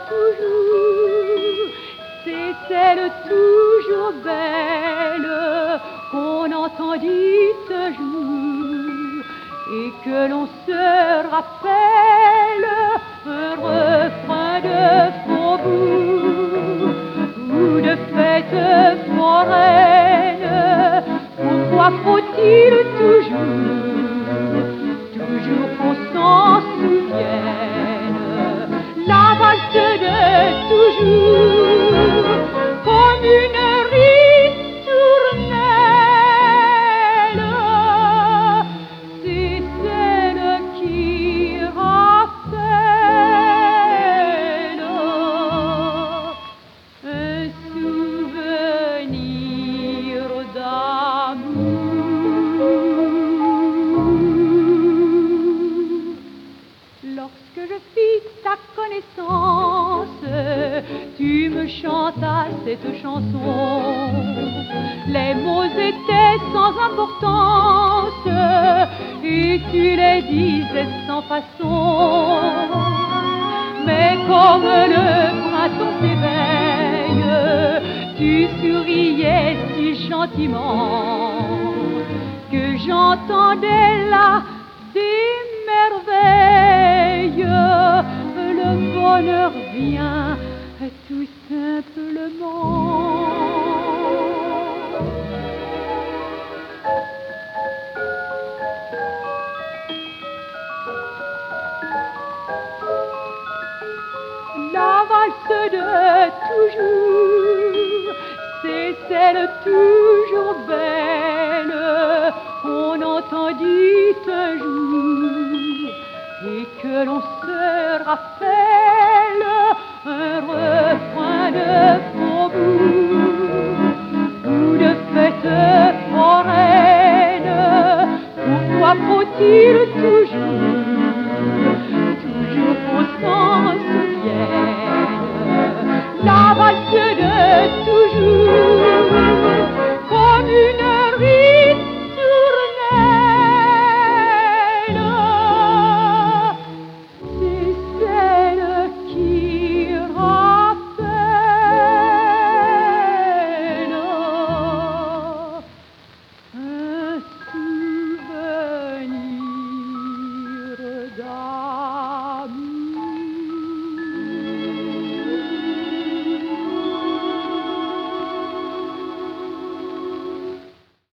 toujours, c'est celle toujours belle qu'on entendit ce jour et que l'on se rappelle, un refrain de faubourg ou de fête foraine. Pourquoi faut-il toujours qu'on s'en souvienne? La valse de toujours, comme une ritournelle, c'est celle qui rappelle un souvenir d'amour. Lorsque je fis ta connaissance, tu me chantas cette chanson. Les mots étaient sans importance et tu les disais sans façon. Mais comme le printemps s'éveille, tu souriais si gentiment que j'entendais là des merveilles. Le bonheur vient tout simplement. La valse de toujours, c'est celle toujours belle qu'on entendit un jour et que l'on se rappelle, un refrain de faubourg ou de fête foraine. Pourquoi faut-il toujours qu'on s'en souvienne? La valse de